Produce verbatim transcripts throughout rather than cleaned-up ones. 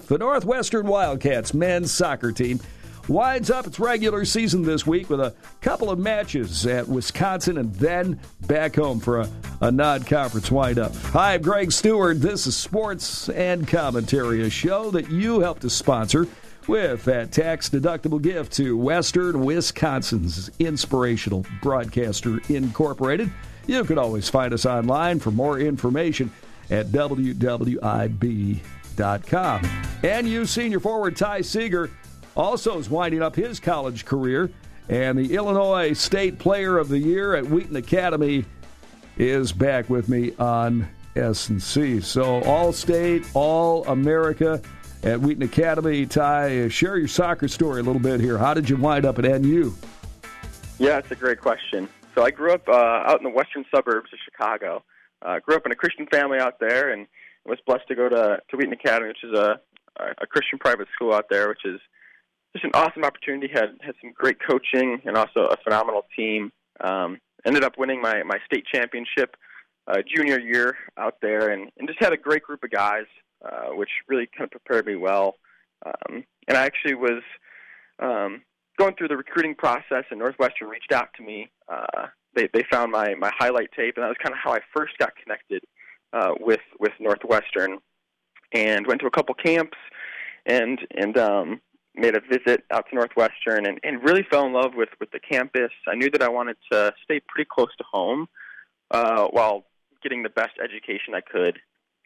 The Northwestern Wildcats men's soccer team winds up its regular season this week with a couple of matches at Wisconsin and then back home for a, a non-conference windup. Hi, I'm Greg Stewart. This is Sports and Commentary, a show that you helped to sponsor with that tax-deductible gift to Western Wisconsin's Inspirational Broadcaster Incorporated. You can always find us online for more information at w w i b dot com. N U senior forward Ty Seeger also is winding up his college career, and the Illinois State Player of the Year at Wheaton Academy is back with me on S and C. So All-State, All-America at Wheaton Academy. Ty, share your soccer story a little bit here. How did you wind up at N U? Yeah, it's a great question. So I grew up uh, out in the western suburbs of Chicago. I uh, grew up in a Christian family out there and was blessed to go to, to Wheaton Academy, which is a, a Christian private school out there, which is just an awesome opportunity. Had had some great coaching and also a phenomenal team. Um, ended up winning my, my state championship uh, junior year out there, and, and just had a great group of guys, uh, which really kind of prepared me well. Um, and I actually was um, going through the recruiting process, and Northwestern reached out to me. Uh, they they found my, my highlight tape, and that was kind of how I first got connected uh, with with Northwestern, and went to a couple camps, and and um, made a visit out to Northwestern, and, and really fell in love with, with the campus. I knew that I wanted to stay pretty close to home uh, while getting the best education I could.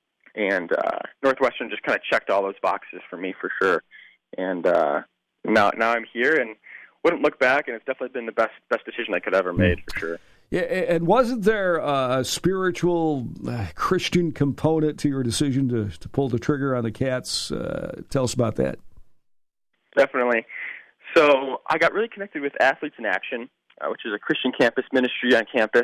And uh, Northwestern just kind of checked all those boxes for me for sure. And uh, now now I'm here and wouldn't look back, and it's definitely been the best best decision I could ever made for sure. Yeah, and wasn't there a spiritual uh, Christian component to your decision to, to pull the trigger on the Cats? Uh, tell us about that. Definitely. So I got really connected with Athletes in Action, uh, which is a Christian campus ministry on campus.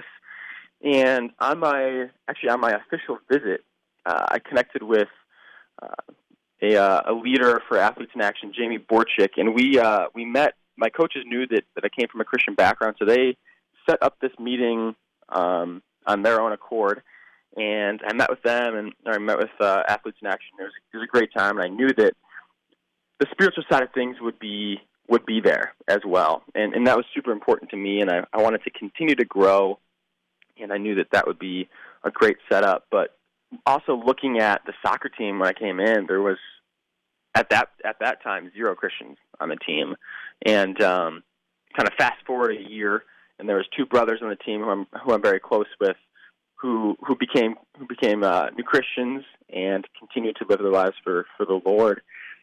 And on my actually on my official visit, uh, I connected with uh, a, uh, a leader for Athletes in Action, Jamie Borchik, and we uh, we met. My coaches knew that, that I came from a Christian background, so they set up this meeting um, on their own accord. And I met with them, and or I met with uh, Athletes in Action. It was, it was a great time, and I knew that the spiritual side of things would be would be there as well, and and that was super important to me, and I, I wanted to continue to grow, and I knew that that would be a great setup. But also looking at the soccer team when I came in, there was at that at that time zero Christians on the team, and um, kind of fast forward a year, and there was two brothers on the team who I'm who I'm very close with, who who became who became uh, new Christians and continued to live their lives for for the Lord.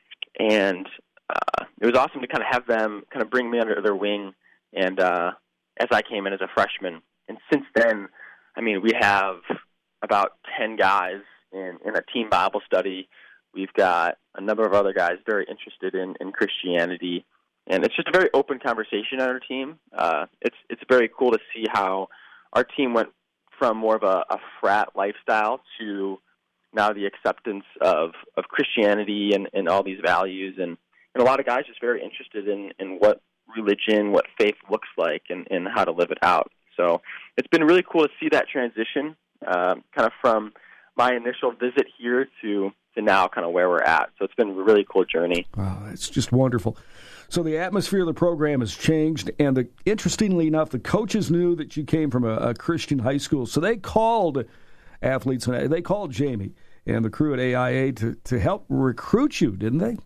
And uh, it was awesome to kind of have them kind of bring me under their wing, and uh, as I came in as a freshman. And since then, I mean, we have about ten guys in, in a team Bible study. We've got a number of other guys very interested in, in Christianity, and it's just a very open conversation on our team. Uh, it's it's very cool to see how our team went from more of a, a frat lifestyle to now the acceptance of, of Christianity and, and all these values, and, and a lot of guys just very interested in, in what religion, what faith looks like, and, and how to live it out. So it's been really cool to see that transition, uh, kind of from my initial visit here to, to now kind of where we're at. So it's been a really cool journey. Wow, it's just wonderful. So the atmosphere of the program has changed, and the, interestingly enough, the coaches knew that you came from a, a Christian high school, so they called Athletes, and they called Jamie and the crew at A I A to, to help recruit you, didn't they?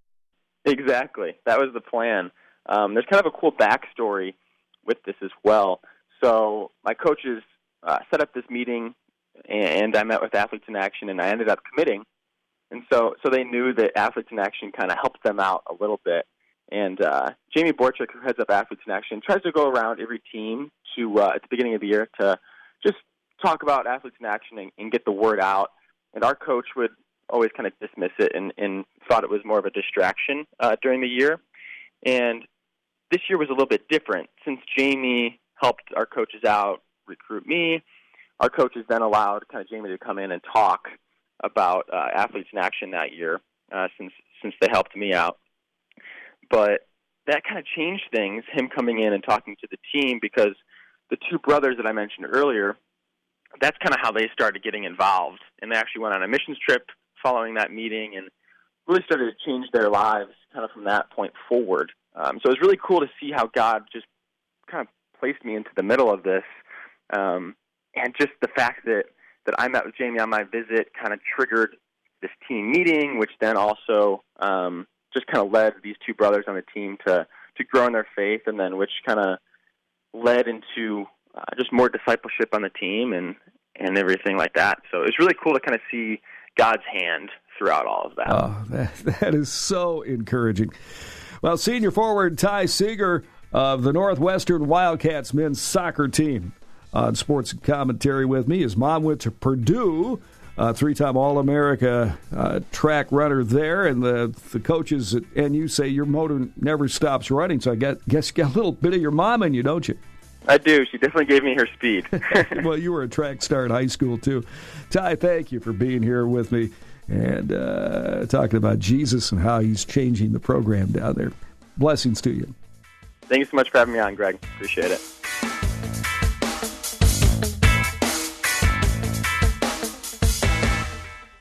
Exactly. That was the plan. Um, there's kind of a cool backstory with this as well. So my coaches uh, set up this meeting, and I met with Athletes in Action, and I ended up committing. And so, so they knew that Athletes in Action kind of helped them out a little bit. And uh, Jamie Borchik, who heads up Athletes in Action, tries to go around every team to uh, at the beginning of the year to just talk about Athletes in Action and, and get the word out. And our coach would always kind of dismiss it and, and thought it was more of a distraction uh, during the year. And this year was a little bit different. Since Jamie helped our coaches out recruit me, our coaches then allowed kind of Jamie to come in and talk about uh, Athletes in Action that year uh, since since they helped me out. But that kind of changed things, him coming in and talking to the team, because the two brothers that I mentioned earlier, that's kind of how they started getting involved. And they actually went on a missions trip following that meeting, and really started to change their lives kind of from that point forward. Um, so it was really cool to see how God just kind of placed me into the middle of this. Um, and just the fact that, that I met with Jamie on my visit kind of triggered this team meeting, which then also um, just kind of led these two brothers on the team to, to grow in their faith, and then which kind of led into uh, just more discipleship on the team and, and everything like that. So it was really cool to kind of see God's hand throughout all of that. Oh, that, that is so encouraging. Well, senior forward Ty Seeger of the Northwestern Wildcats men's soccer team on Sports Commentary with me. His mom went to Purdue, uh, three-time All-America uh, track runner there, and the the coaches at N U say your motor never stops running, so I guess, guess you got a little bit of your mom in you, don't you? I do. She definitely gave me her speed. Well, you were a track star in high school, too. Ty, thank you for being here with me and uh, talking about Jesus and how he's changing the program down there. Blessings to you. Thank you so much for having me on, Greg. Appreciate it.